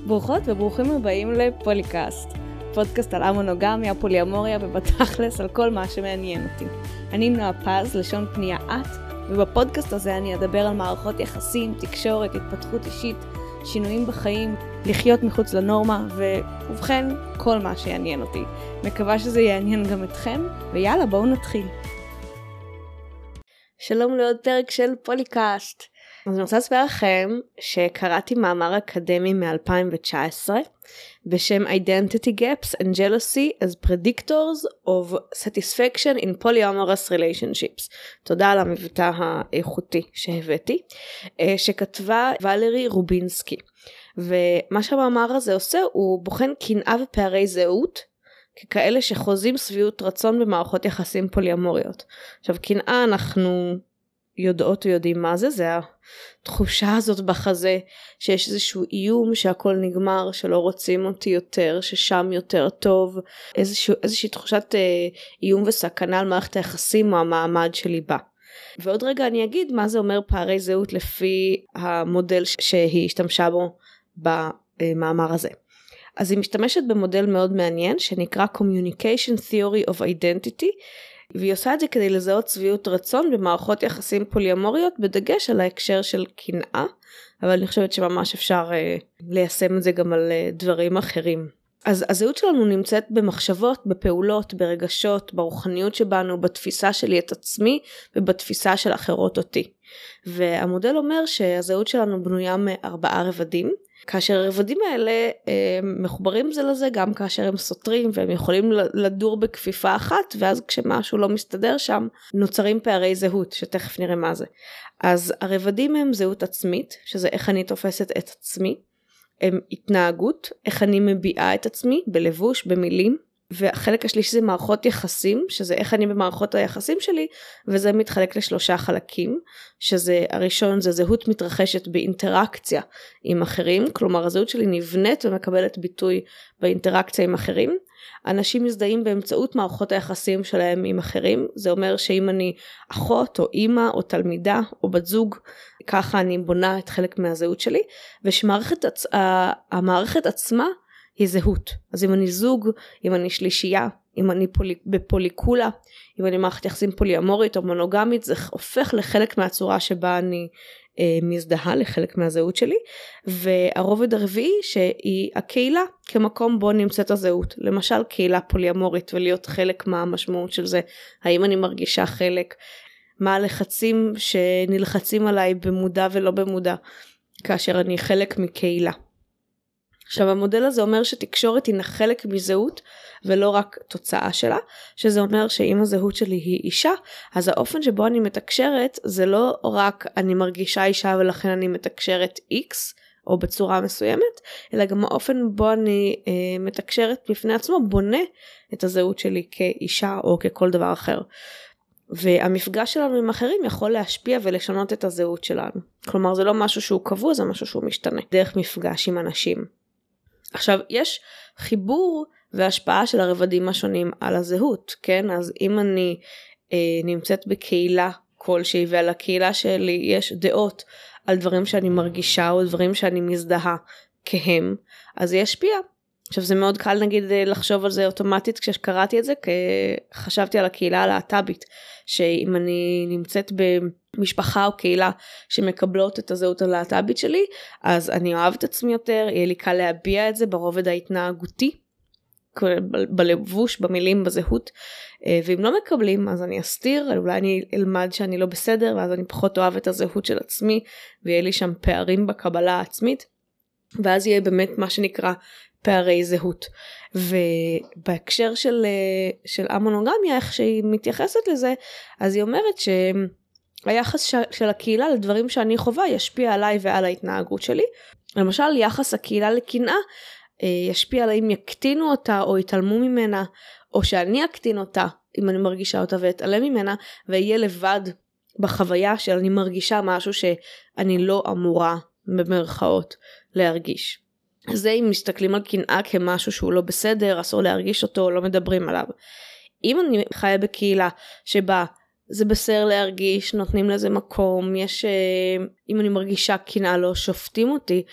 ברוכות וברוכים הבאים לפוליקאסט, פודקאסט על המונוגמיה, פוליאמוריה ובתכלס על כל מה שמעניין אותי. אני נועה פז, לשון פנייה את, ובפודקאסט הזה אני אדבר על מערכות יחסים, תקשורת, התפתחות אישית, שינויים בחיים, לחיות מחוץ לנורמה, ובכן, כל מה שיעניין אותי. מקווה שזה יעניין גם אתכם, ויאללה, בואו נתחיל. שלום לעוד פרק של פוליקאסט. אז אני רוצה לספר לכם שקראתי מאמר אקדמי מ-2019 בשם Identity Gaps and Jealousy as Predictors of Satisfaction in Polyamorous Relationships. תודה על המבטא האיכותי שהבאתי, שכתבה ולרי רובינסקי. ומה שהמאמר הזה עושה, הוא בוחן קנאה ופערי זהות, ככאלה שחוזים שביעות רצון במערכות יחסים פוליאמוריות. עכשיו, קנאה אנחנו יודעות ויודעים מה זה, זה התחושה הזאת בחזה, שיש איזשהו איום שהכל נגמר, שלא רוצים אותי יותר, ששם יותר טוב, איזושהי תחושת איום וסכנה על מערכת היחסים או המעמד שלי בה. ועוד רגע אני אגיד מה זה אומר פערי זהות לפי המודל שהיא השתמשה בו במאמר הזה. אז היא משתמשת במודל מאוד מעניין שנקרא Communication Theory of Identity, והיא עושה את זה כדי לזהות שביעות רצון במערכות יחסים פוליאמוריות, בדגש על ההקשר של קנאה, אבל אני חושבת שממש אפשר ליישם את זה גם על דברים אחרים. אז הזהות שלנו נמצאת במחשבות, בפעולות, ברגשות, ברוחניות שבנו, בתפיסה שלי את עצמי, ובתפיסה של אחרות אותי. והמודל אומר שהזהות שלנו בנויה מ4 רבדים, כאשר הרבדים האלה מחוברים זה לזה גם כאשר הם סותרים, והם יכולים לדור בכפיפה אחת, ואז כשמשהו לא מסתדר שם, נוצרים פערי זהות, שתכף נראה מה זה. אז הרבדים הם זהות עצמית, שזה איך אני תופסת את עצמי, הם התנהגות, איך אני מביעה את עצמי, בלבוש, במילים, והחלק השלישי זה מערכות יחסים, שזה איך אני במערכות היחסים שלי, וזה מתחלק ל3 חלקים, שזה הראשון זה זהות מתרחשת באינטראקציה עם אחרים, כלומר הזהות שלי נבנית ומקבלת ביטוי באינטראקציה עם אחרים. אנשים מזדהים באמצעות מערכות היחסים שלהם עם אחרים, זה אומר שאם אני אחות או אימא או תלמידה או בת זוג, ככה אני בונה את חלק מהזהות שלי, ושהמערכת עצמה היא זהות. אז אם אני זוג, אם אני שלישייה, אם אני בפוליקולה, אם אני מערכת יחסים פוליאמורית או מונוגמית, זה הופך לחלק מהצורה שבה אני מזדהה, לחלק מהזהות שלי. והרובד הרביעי שהיא הקהילה, כמקום בו נמצאת הזהות. למשל קהילה פוליאמורית, ולהיות חלק מהמשמעות של זה. האם אני מרגישה חלק? מה הלחצים שנלחצים עליי במודע ולא במודע, כאשר אני חלק מקהילה. עכשיו המודל הזה אומר שתקשורת היא חלק מזהות ולא רק תוצאה שלה, שזה אומר שאם הזהות שלי היא אישה, אז האופן שבו אני מתקשרת זה לא רק אני מרגישה אישה ולכן אני מתקשרת X או בצורה מסוימת, אלא גם האופן בו אני מתקשרת בפני עצמו בונה את הזהות שלי כאישה או ככל דבר אחר. והמפגש שלנו עם אחרים יכול להשפיע ולשנות את הזהות שלנו. כלומר זה לא משהו שהוא קבוע, זה משהו שהוא משתנה דרך מפגש עם אנשים. עכשיו, יש חיבור והשפעה של הרבדים השונים על הזהות, כן? אז אם אני נמצאת בקהילה כלשהי, ועל הקהילה שלי יש דעות על דברים שאני מרגישה, או דברים שאני מזדהה כהם, אז זה ישפיע. עכשיו, זה מאוד קל נגיד לחשוב על זה אוטומטית, כשקראתי את זה, חשבתי על הקהילה הלהט"בית, שאם אני נמצאת במשפחה או קהילה שמקבלות את הזהות הלהט"בית שלי, אז אני אוהב את עצמי יותר, יהיה לי קל להביע את זה ברובד ההתנהגותי, בלבוש, במילים, בזהות, ואם לא מקבלים, אז אני אסתיר, אולי אני אלמד שאני לא בסדר, ואז אני פחות אוהב את הזהות של עצמי, ויהיה לי שם פערים בקבלה העצמית, ואז יהיה באמת מה שנקרא פערי זהות. ובהקשר של המונוגמיה, איך שהיא מתייחסת לזה, אז היא אומרת שהיחס של הקהילה לדברים שאני חווה ישפיע עליי ועל ההתנהגות שלי. למשל, יחס הקהילה לקנאה ישפיע עליי אם יקטינו אותה או יתעלמו ממנה, או שאני אקטין אותה אם אני מרגישה אותה ואתעלם ממנה, ויהיה לבד בחוויה של אני מרגישה משהו שאני לא אמורה במרכאות להרגיש. זה אם מסתכלים על קנאה כמשהו שהוא לא בסדר, אסור להרגיש אותו, לא מדברים עליו. אם אני חיה בקהילה שבה זה בסדר להרגיש, נותנים לזה מקום, אם אני מרגישה קנאה לא שופטים אותי,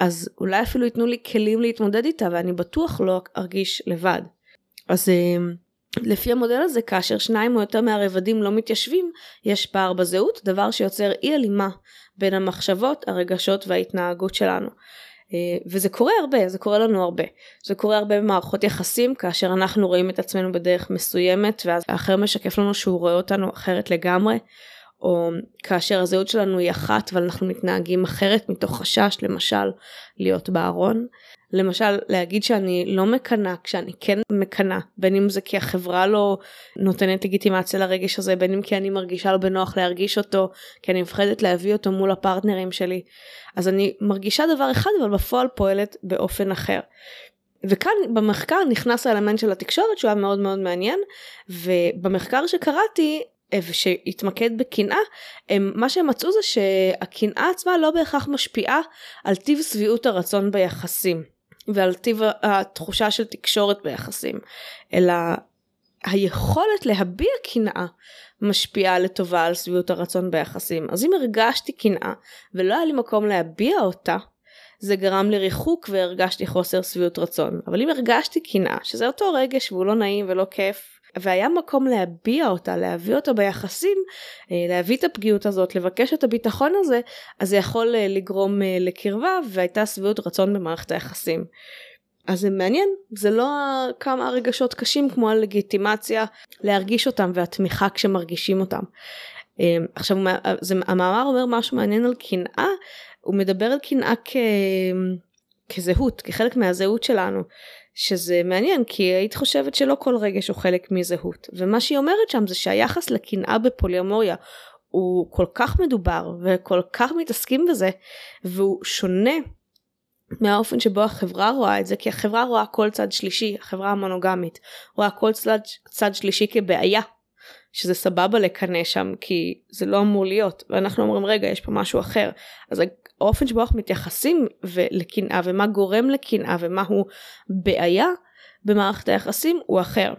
אז אולי אפילו ייתנו לי כלים להתמודד איתה, ואני בטוח לא ארגיש לבד. אז לפי המודל הזה, כאשר 2 או יותר מהרבדים לא מתיישבים, יש פער בזהות, דבר שיוצר אי הלימה בין המחשבות, הרגשות וההתנהגות שלנו. וזה קורה הרבה, זה קורה לנו הרבה. זה קורה הרבה במערכות יחסים, כאשר אנחנו רואים את עצמנו בדרך מסוימת, ואז האחר משקף לנו שהוא רואה אותנו אחרת לגמרי, או כאשר הזהות שלנו היא אחת, אבל אנחנו מתנהגים אחרת מתוך חשש, למשל, להיות בארון. למשל, להגיד שאני לא מקנה, כשאני כן מקנה, בין אם זה כי החברה לא נותנת לגיטימציה לרגש הזה, בין אם כי אני מרגישה לא בנוח להרגיש אותו, כי אני מפחדת להביא אותו מול הפרטנרים שלי. אז אני מרגישה דבר אחד, אבל בפועל פועלת באופן אחר. וכאן במחקר נכנס האלמנט של התקשורת, שהוא היה מאוד מאוד מעניין, ובמחקר שקראתי, ושהתמקד בקנאה, מה שהם מצאו זה שהקנאה עצמה לא בהכרח משפיעה על טיב שביעות הרצון ביחסים, ועל טיב התחושה של תקשורת ביחסים, אלא היכולת להביע קנאה משפיעה לטובה על שביעות הרצון ביחסים. אז אם הרגשתי קנאה ולא היה לי מקום להביע אותה, זה גרם לי ריחוק והרגשתי חוסר שביעות רצון. אבל אם הרגשתי קנאה, שזה אותו רגש והוא לא נעים ולא כיף, והיה מקום להביע אותה, להביא אותה ביחסים, להביא את הפגיעות הזאת, לבקש את הביטחון הזה, אז זה יכול לגרום לקרבה, והייתה שביעות רצון במערכת היחסים. אז זה מעניין, זה לא כמה רגשות קשים כמו הלגיטימציה להרגיש אותם, והתמיכה כשמרגישים אותם. עכשיו, המאמר אומר משהו מעניין על קנאה, הוא מדבר על קנאה כזהות, כחלק מהזהות שלנו, שזה מעניין, כי היית חושבת שלא כל רגש הוא חלק מזהות. ומה שהיא אומרת שם זה שהיחס לקנאה בפוליאמוריה הוא כל כך מדובר וכל כך מתעסקים בזה, והוא שונה מהאופן שבו החברה רואה את זה, כי החברה רואה כל צד שלישי, החברה המונוגמית, רואה כל צד שלישי כבעיה, שזה סבבה לקנא שם, כי זה לא אמור להיות, ואנחנו אומרים רגע, יש פה משהו אחר. אז האופן שבו אנחנו מתייחסים לקנאה, ומה גורם לקנאה, ומה הוא בעיה במערכת היחסים, הוא אחר.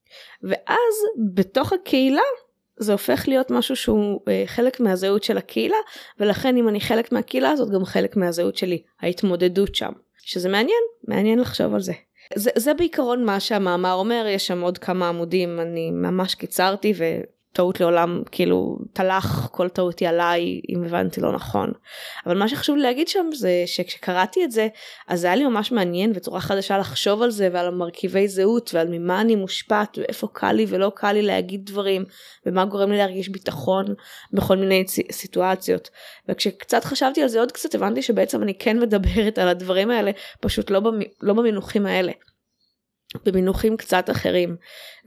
ואז בתוך הקהילה, זה הופך להיות משהו שהוא חלק מהזהות של הקהילה, ולכן אם אני חלק מהקהילה הזאת, גם חלק מהזהות שלי, ההתמודדות שם. שזה מעניין לחשוב על זה. זה בעיקרון מה שהמאמר אומר, יש שם עוד כמה עמודים, אני ממש קיצרתי וטעות לעולם, כאילו תלך כל טעותי עליי אם הבנתי לא נכון. אבל מה שחשוב לי להגיד שם זה שכשקראתי את זה, אז זה היה לי ממש מעניין וצורה חדשה לחשוב על זה ועל המרכיבי זהות ועל ממה אני מושפעת ואיפה קל לי ולא קל לי להגיד דברים ומה גורם לי להרגיש ביטחון בכל מיני סיטואציות. וכשקצת חשבתי על זה עוד קצת הבנתי שבעצם אני כן מדברת על הדברים האלה, פשוט לא במינוחים האלה, במינוחים קצת אחרים.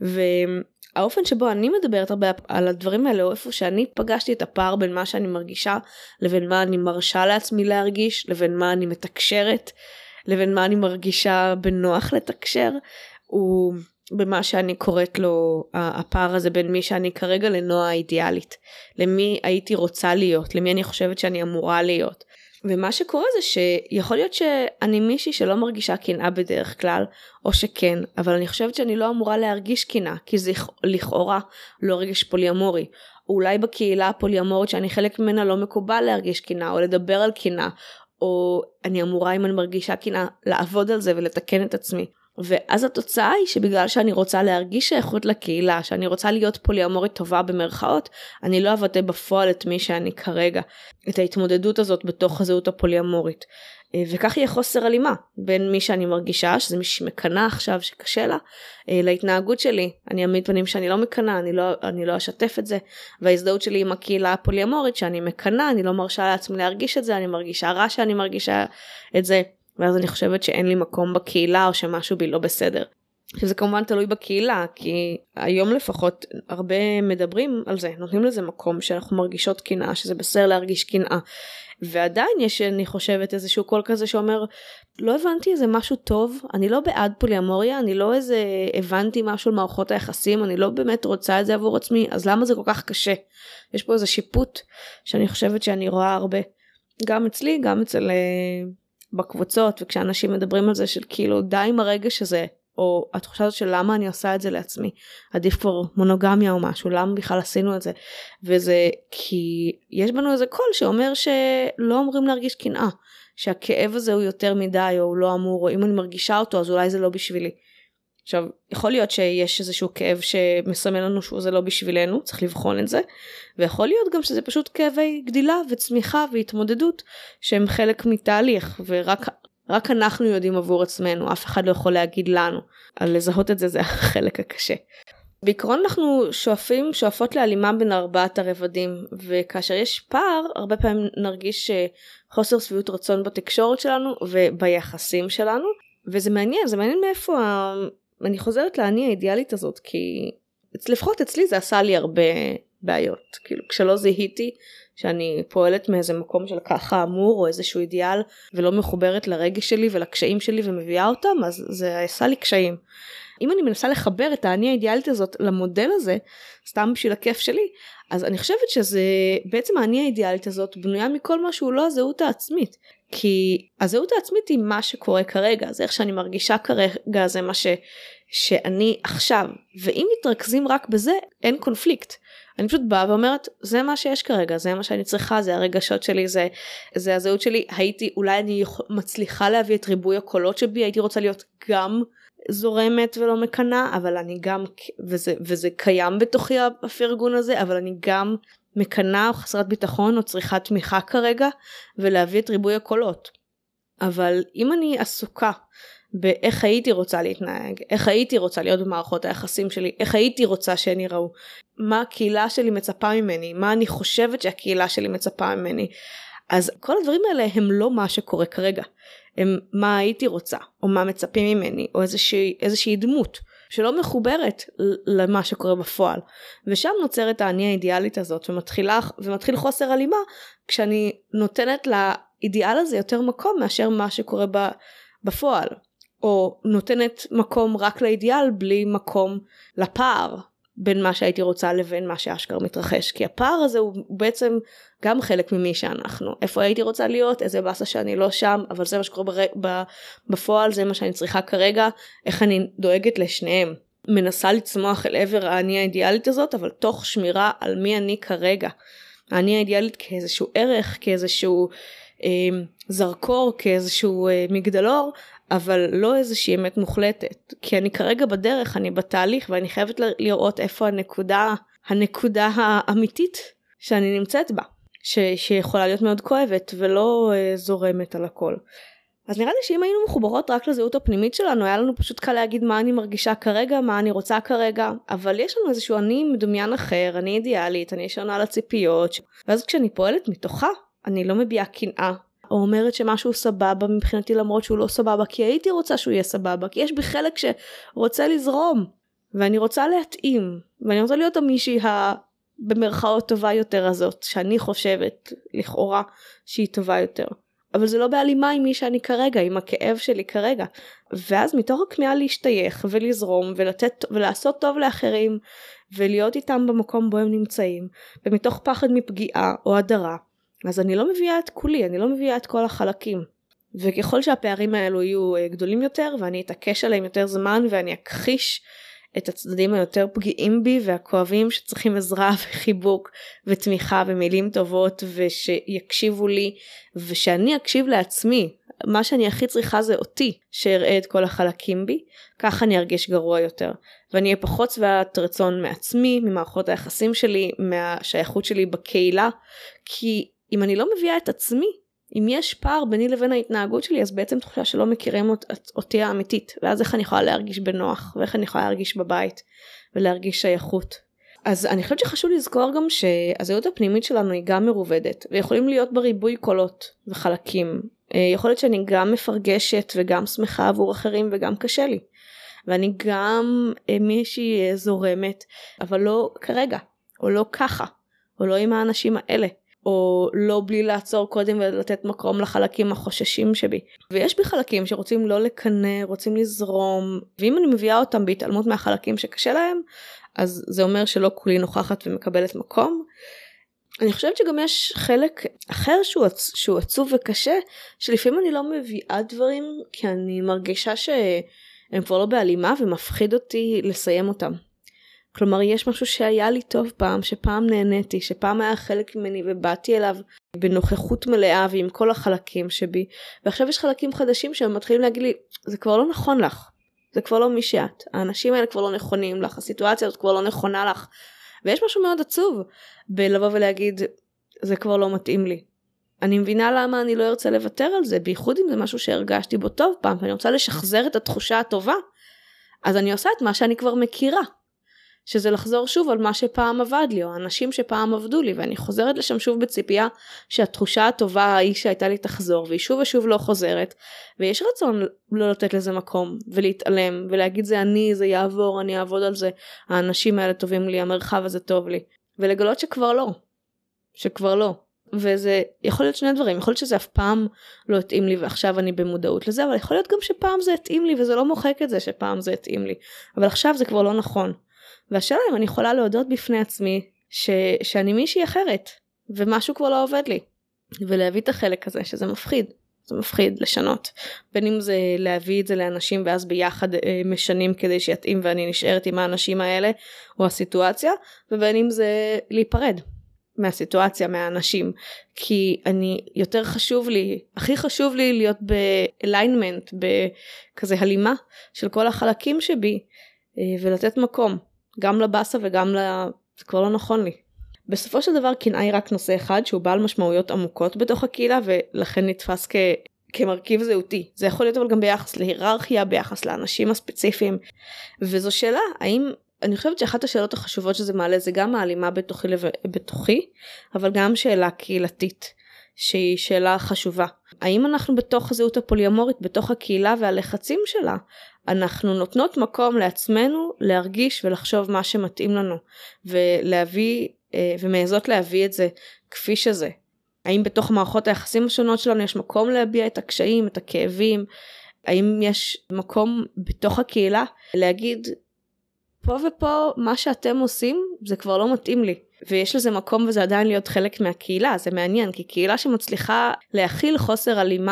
והאופן שבו אני מדברת הרבה על הדברים האלה, הוא איפה שאני פגשתי את הפער בין מה שאני מרגישה, לבין מה אני מרשה לעצמי להרגיש, לבין מה אני מתקשרת, לבין מה אני מרגישה בנוח לתקשר, הוא במה שאני קוראת לו הפער הזה בין מי שאני כרגע לנועה האידיאלית, למי הייתי רוצה להיות, למי אני חושבת שאני אמורה להיות. ומה שקורה זה שיכול להיות שאני מישהי שלא מרגישה קנאה בדרך כלל, או שכן, אבל אני חושבת שאני לא אמורה להרגיש קנאה, כי זה לכאורה לא רגש פוליאמורי. או אולי בקהילה הפוליאמורית שאני חלק ממנה לא מקובל להרגיש קנאה, או לדבר על קנאה, או אני אמורה אם אני מרגישה קנאה לעבוד על זה ולתקן את עצמי. ואז התוצאה היא שבגלל שאני רוצה להרגיש שייכות לקהילה, שאני רוצה להיות פוליאמורית טובה במרכאות, אני לא אבטא בפועל את מי שאני כרגע, את ההתמודדות הזאת בתוך הזהות הפוליאמורית. וכך יהיה חוסר הלימה בין מי שאני מרגישה, שזה מי שמקנה עכשיו שקשה לה, להתנהגות שלי. אני אעמיד פנים שאני לא מקנה, אני לא אשתף את זה, וההזדהות שלי עם הקהילה הפוליאמורית שאני מקנה, אני לא מרשה לעצמי להרגיש את זה, אני מרגישה רע שאני מרגישה את זה, ואז אני חושבת שאין לי מקום בקהילה או שמשהו בי לא בסדר. שזה כמובן תלוי בקהילה, כי היום לפחות הרבה מדברים על זה, נותנים לזה מקום שאנחנו מרגישות קנאה, שזה בסדר להרגיש קנאה. ועדיין יש, אני חושבת, איזשהו קול כזה שאומר, לא הבנתי איזה משהו טוב, אני לא בעד פוליאמוריה, אני לא איזה הבנתי משהו על מערכות היחסים, אני לא באמת רוצה את זה עבור עצמי, אז למה זה כל כך קשה? יש פה איזה שיפוט שאני חושבת שאני רואה הרבה, גם אצלי, גם אצל בקבוצות, וכשאנשים מדברים על זה של כאילו די עם הרגש הזה, או התחושה הזאת של למה אני עושה את זה לעצמי, עדיף כבר מונוגמיה או משהו, למה בכלל עשינו את זה, וזה כי יש בנו איזה קול שאומר שלא אומרים להרגיש קנאה, שהכאב הזה הוא יותר מדי, או הוא לא אמור, או אם אני מרגישה אותו, אז אולי זה לא בשבילי. עכשיו, יכול להיות שיש איזשהו כאב שמסמן לנו שזה לא בשבילנו, צריך לבחון את זה, ויכול להיות גם שזה פשוט כאבי גדילה וצמיחה והתמודדות, שהם חלק מתהליך, ורק אנחנו יודעים עבור עצמנו, אף אחד לא יכול להגיד לנו, על לזהות את זה, זה החלק הקשה. בעיקרון אנחנו שואפות להלימה בין ארבעת הרבדים, וכאשר יש פער, הרבה פעמים נרגיש חוסר שביעות רצון בתקשורת שלנו, וביחסים שלנו, וזה מעניין, מאיפה אני חוזרת לאני האידיאלית הזאת, כי לפחות אצלי זה עשה לי הרבה בעיות, כאילו כשלא זיהיתי שאני פועלת מאיזה מקום של ככה אמור, או איזשהו אידיאל, ולא מחוברת לרגש שלי ולקשיים שלי ומביאה אותם, אז זה עשה לי קשיים. אם אני מנסה לחבר את האני האידיאלית הזאת למודל הזה, סתם בשביל הכיף שלי, אז אני חושבת שזה, בעצם האני האידיאלית הזאת בנויה מכל מה שהוא לא הזהות העצמית. כי הזהות העצמית היא מה שקורה כרגע, זה איך שאני מרגישה כרגע, זה מה שאני עכשיו. ואם מתרכזים רק בזה, אין קונפליקט. אני פשוט באה ואומרת, זה מה שיש כרגע, זה מה שאני צריכה, זה הרגשות שלי, זה הזהות שלי. אולי אני מצליחה להביא את ריבוי הקולות שבי, הייתי רוצה להיות גם זורמת ולא מקנה, אבל אני גם, וזה קיים בתוכי הפרגון הזה, אבל אני גם מקנה או חסרת ביטחון או צריכה תמיכה כרגע, ולהביא את ריבוי הקולות. אבל אם אני עסוקה באיך הייתי רוצה להתנהג, איך הייתי רוצה להיות במערכות היחסים שלי, איך הייתי רוצה שאני ראו, מה הקהילה שלי מצפה ממני, מה אני חושבת שהקהילה שלי מצפה ממני, אז כל הדברים האלה הם לא מה שקורה כרגע, הם מה הייתי רוצה, או מה מצפים ממני, או איזושהי דמות, שלא מחוברת למה שקורה בפועל. ושם נוצרת האני האידיאלית הזאת, ומתחיל חוסר הלימה, כשאני נותנת לאידיאל הזה יותר מקום, מאשר מה שקורה בפועל. או נותנת מקום רק לאידיאל, בלי מקום לפער, בין מה שהייתי רוצה לבין מה שאשכרה מתרחש. כי הפער הזה הוא בעצם גם חלק ממי שאנחנו. איפה הייתי רוצה להיות, איזה בסה שאני לא שם, אבל זה מה שקורה בפועל, זה מה שאני צריכה כרגע, איך אני דואגת לשניהם. מנסה לצמוח אל עבר האני האידיאלית הזאת, אבל תוך שמירה על מי אני כרגע. האני האידיאלית כאיזשהו ערך, כאיזשהו זרקור, כאיזשהו מגדלור, אבל לא איזושהי אמת מוחלטת. כי אני כרגע בדרך, אני בתהליך, ואני חייבת לראות איפה הנקודה האמיתית שאני נמצאת בה, שיכולה להיות מאוד כואבת, ולא זורמת על הכל. אז נראה לי שאם היינו מחוברות רק לזהות הפנימית שלנו, היה לנו פשוט קל להגיד מה אני מרגישה כרגע, מה אני רוצה כרגע, אבל יש לנו איזשהו אני מדומיין אחר, אני אידיאלית, אני שונה לציפיות, ואז כשאני פועלת מתוכה, אני לא מביעה קנאה, או אומרת שמשהו סבבה מבחינתי למרות שהוא לא סבבה, כי הייתי רוצה שהוא יהיה סבבה, כי יש בי חלק שרוצה לזרום, ואני רוצה להתאים, ואני רוצה להיות המישהי במרכאות טובה יותר הזאת, שאני חושבת לכאורה שהיא טובה יותר. אבל זה לא בהלימה עם מי שאני כרגע, עם הכאב שלי כרגע. ואז מתוך הכמיהה להשתייך ולזרום ולעשות טוב לאחרים, ולהיות איתם במקום בו הם נמצאים, ומתוך פחד מפגיעה או הדרה, אז אני לא מביאה את כולי, אני לא מביאה את כל החלקים. וככל שהפערים האלו יהיו גדולים יותר, ואני אתעקש עליהם יותר זמן, ואני אכחיש את הצדדים היותר פגיעים בי והכואבים שצריכים עזרה וחיבוק ותמיכה ומילים טובות ושיקשיבו לי ושאני אקשיב לעצמי. מה שאני הכי צריכה זה אותי שיראה את כל החלקים בי, ככה אני ארגיש גרוע יותר ואני אהיה פחות שבעת רצון מעצמי, ממערכות היחסים שלי, מהשייכות שלי בקהילה. כי אם אני לא מביאה את עצמי, אם יש פער ביני לבין ההתנהגות שלי, אז בעצם תחושה שלא מכירים אותי האמיתית, ואז איך אני יכולה להרגיש בנוח, ואיך אני יכולה להרגיש בבית, ולהרגיש שייכות. אז אני חושבת שחשוב לזכור גם שהזהות הפנימית שלנו היא גם מרובדת, ויכולים להיות בריבוי קולות וחלקים. יכול להיות שאני גם מפרגשת, וגם שמחה עבור אחרים, וגם קשה לי. ואני גם מישהי זורמת, אבל לא כרגע, או לא ככה, או לא עם האנשים האלה. או לא בלי לעצור קודם ולתת מקום לחלקים החוששים שבי. ויש בי חלקים שרוצים לא לקנא, רוצים לזרום, ואם אני מביאה אותם בהתעלמות מהחלקים שקשה להם, אז זה אומר שלא כולי נוכחת ומקבלת מקום. אני חושבת שגם יש חלק אחר שהוא עצוב וקשה, שלפעמים אני לא מביאה דברים, כי אני מרגישה שהם כבר לא בהלימה ומפחיד אותי לסיים אותם. כלומר, יש משהו שהיה לי טוב פעם, שפעם נהניתי, שפעם היה חלק ממני ובאתי אליו בנוכחות מלאה ועם כל החלקים שבי, ועכשיו יש חלקים חדשים שהם מתחילים להגיד לי, זה כבר לא נכון לך, זה כבר לא מי שאת, האנשים האלה כבר לא נכונים לך, הסיטואציה הזאת כבר לא נכונה לך, ויש משהו מאוד עצוב בלבוא ולהגיד, זה כבר לא מתאים לי. אני מבינה למה אני לא ארצה לוותר על זה, בייחוד אם זה משהו שהרגשתי בו טוב פעם, ואני רוצה לשחזר את התחושה הטובה, אז אני עושה את מה שאני כבר מכירה, שזה לחזור שוב על מה שפעם עבד לי, או האנשים שפעם עבדו לי, ואני חוזרת לשם שוב בציפייה שהתחושה הטובה ההיא שהייתה לי תחזור, והיא שוב ושוב לא חוזרת, ויש רצון לא לתת לזה מקום, ולהתעלם, ולהגיד זה אני, זה יעבור, אני אעבוד על זה, האנשים האלה טובים לי, המרחב הזה טוב לי, ולגלות שכבר לא, וזה יכול להיות שני דברים, יכול להיות שזה אף פעם לא התאים לי, ועכשיו אני במודעות לזה, אבל יכול להיות גם שפעם זה התאים לי, וזה לא מוחק את זה שפעם זה התאים לי, אבל עכשיו זה כבר לא נכון. והשאלה אם אני יכולה להודות בפני עצמי שאני מישהי אחרת, ומשהו כבר לא עובד לי, ולהביא את החלק הזה, שזה מפחיד, זה מפחיד לשנות, בין אם זה להביא את זה לאנשים, ואז ביחד משנים כדי שיתאים, ואני נשארת עם האנשים האלה, או הסיטואציה, ובין אם זה להיפרד מהסיטואציה, מהאנשים, כי יותר חשוב לי, הכי חשוב לי להיות באליינמנט, בכזה הלימה של כל החלקים שבי, ולתת מקום. גם לבאסה וגם זה כבר לא נכון לי. בסופו של דבר קנאה היא רק נושא אחד שהוא בעל משמעויות עמוקות בתוך הקהילה, ולכן נתפס כמרכיב זהותי. זה יכול להיות אבל גם ביחס להיררכיה, ביחס לאנשים הספציפיים. וזו שאלה, אני חושבת שאחת השאלות החשובות שזה מעלה זה גם ההלימה בתוכי, אבל גם שאלה קהילתית, שהיא שאלה חשובה. האם אנחנו בתוך הזהות הפוליאמורית, בתוך הקהילה והלחצים שלה, אנחנו נותנות מקום לעצמנו להרגיש ולחשוב מה שמתאים לנו, ומעזות להביא את זה כפי שזה. האם בתוך מערכות היחסים השונות שלנו יש מקום להביע את הקשיים, את הכאבים? האם יש מקום בתוך הקהילה להגיד, פה ופה מה שאתם עושים זה כבר לא מתאים לי, ויש לזה מקום וזה עדיין להיות חלק מהקהילה. זה מעניין, כי קהילה שמצליחה להכיל חוסר הלימה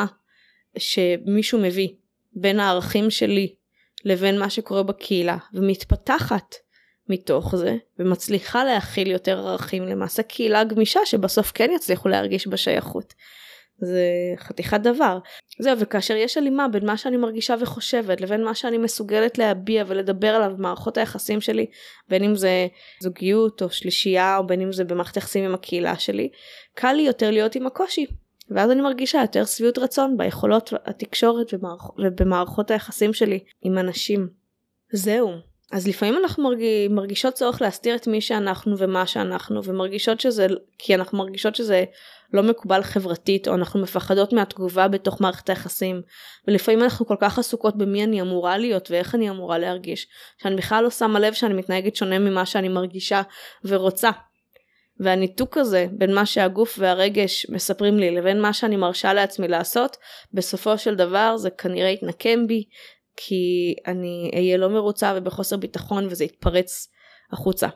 שמישהו מביא בין הערכים שלי לבין מה שקורה בקהילה, ומתפתחת מתוך זה, ומצליחה להכיל יותר ערכים, למעשה קהילה גמישה שבסוף כן יצליחו להרגיש בשייכות. זה חתיכת דבר. זהו, וכאשר יש הלימה בין מה שאני מרגישה וחושבת, לבין מה שאני מסוגלת להביע ולדבר עליו במערכות היחסים שלי, בין אם זה זוגיות או שלישייה, או בין אם זה במערכת יחסים עם הקהילה שלי, קל לי יותר להיות עם הקושי. ואז אני מרגישה יותר שביעות רצון ביכולות התקשורת ובמערכות היחסים שלי עם אנשים. זהו. אז לפעמים אנחנו מרגישות צורך להסתיר את מי שאנחנו ומה שאנחנו, ומרגישות כי אנחנו מרגישות שזה לא מקובל חברתית, או אנחנו מפחדות מהתגובה בתוך מערכת היחסים, ולפעמים אנחנו כל כך עסוקות במי אני אמורה להיות, ואיך אני אמורה להרגיש, שאני בכלל לא שמה לב שאני מתנהגת שונה ממה שאני מרגישה ורוצה. והניתוק הזה בין מה שהגוף והרגש מספרים לי, לבין מה שאני מרשה לעצמי לעשות, בסופו של דבר זה כנראה יתנקם בי, כי אני אהיה לא מרוצה ובחוסר ביטחון, וזה יתפרץ החוצה.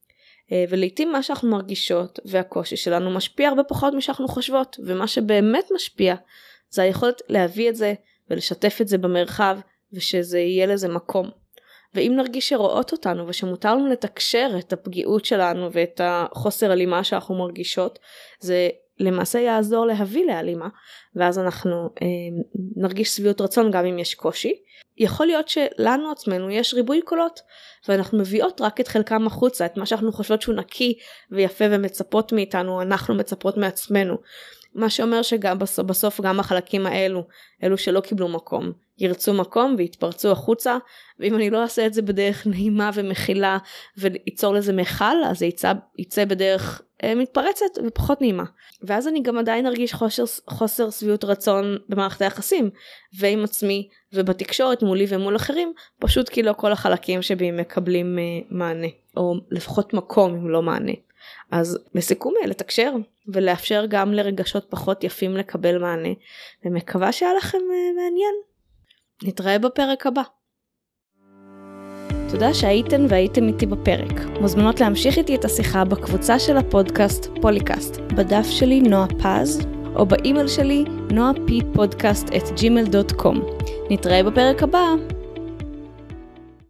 ולעיתים מה שאנחנו מרגישות והקושי שלנו משפיע הרבה פחות משאנחנו חושבות, ומה שבאמת משפיע זה היכולת להביא את זה ולשתף את זה במרחב, ושזה יהיה לזה מקום. ואם נרגיש שרואות אותנו ושמותר לנו לתקשר את הפגיעות שלנו ואת החוסר הלימה שאנחנו מרגישות, זה למעשה יעזור להביא להלימה, ואז אנחנו נרגיש שביעות רצון גם אם יש קושי. יכול להיות שלנו עצמנו יש ריבוי קולות, ואנחנו מביאות רק את חלקם החוצה, את מה שאנחנו חושבות שהוא נקי ויפה ומצפות מאיתנו, אנחנו מצפות מעצמנו. מה שאומר שגם בסוף גם החלקים אלו שלא קיבלו מקום, ירצו מקום ויתפרצו החוצה, ואם אני לא אעשה את זה בדרך נעימה ומכילה, ויצור לזה מחל, אז זה יצא בדרך מתפרצת ופחות נעימה. ואז אני גם עדיין ארגיש חוסר שביעות רצון במערכת היחסים, ועם עצמי ובתקשורת מולי ומול אחרים, פשוט כי לא כל החלקים שבי מקבלים מענה, או לפחות מקום אם לא מענה. אז לסיכום לתקשר ולאפשר גם לרגשות פחות יפים לקבל מענה, ומקווה שהיה לכם מעניין. נתראה בפרק הבא. תודה שהייתן והייתם איתי בפרק. מוזמנות להמשיך איתי את השיחה בקבוצה של הפודקאסט פוליקאסט, בדף שלי נועה פז, או באימייל שלי noapodcast@gmail.com. נתראה בפרק הבא.